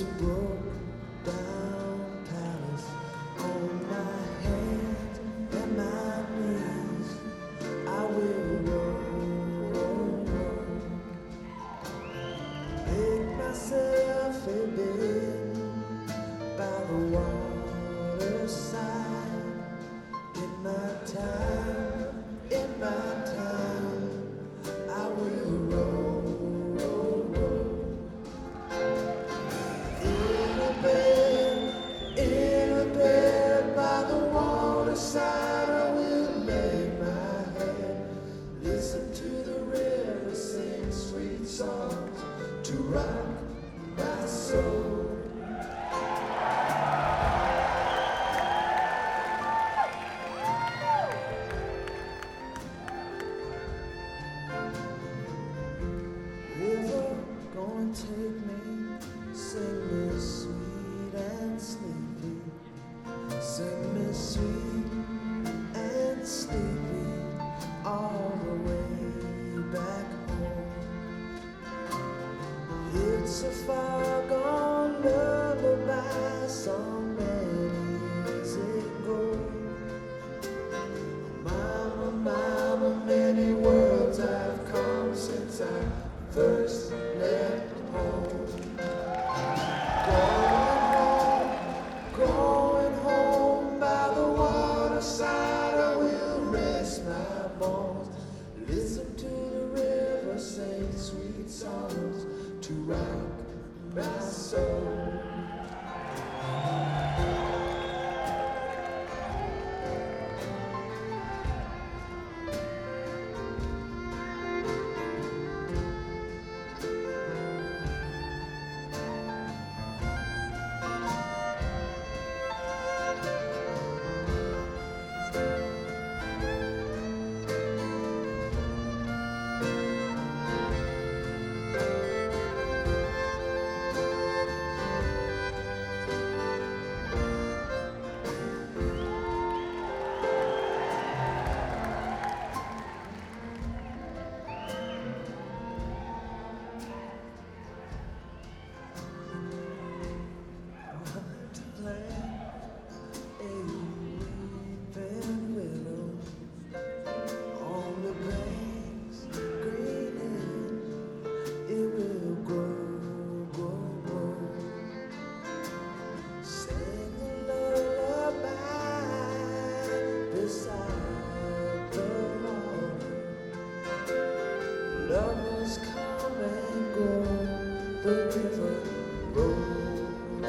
this broke down palace on my hands and my knees. I will roll, make myself a bed by the waterside. In my time, I will roll. In a bed by the waterside, I will lay my head, listen to the river sing sweet songs to rock my soul. River, gonna take me, sing me sweet and sleepy, sing me sweet and sleepy, all the way back home. It's a far gone lullaby, so many years ago. Mama, mama, many worlds I've come since I first left home. Going home by the waterside, I will rest my bones, listen to the river sing sweet songs to rock my soul. Lovers come and go, the river rolls.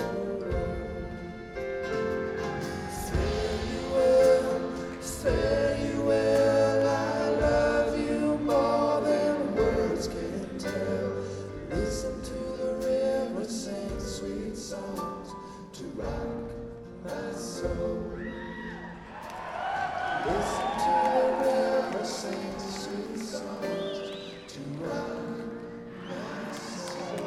Fare you well, I love you more than words can tell. Listen to the river sing sweet songs to rock my soul. Listen to the river sing sweet songs to rock my soul.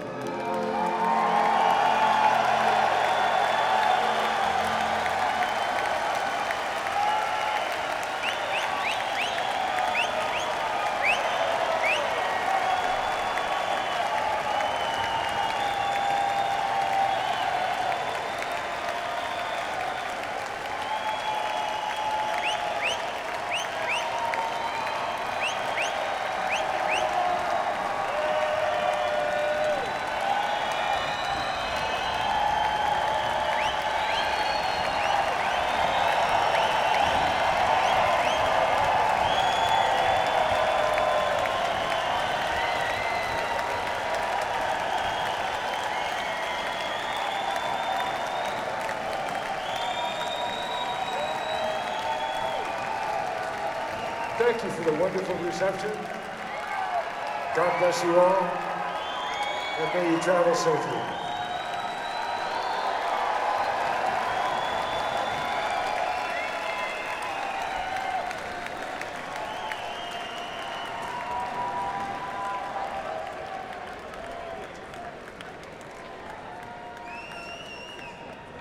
Thank you for the wonderful reception. God bless you all, and may you travel safely.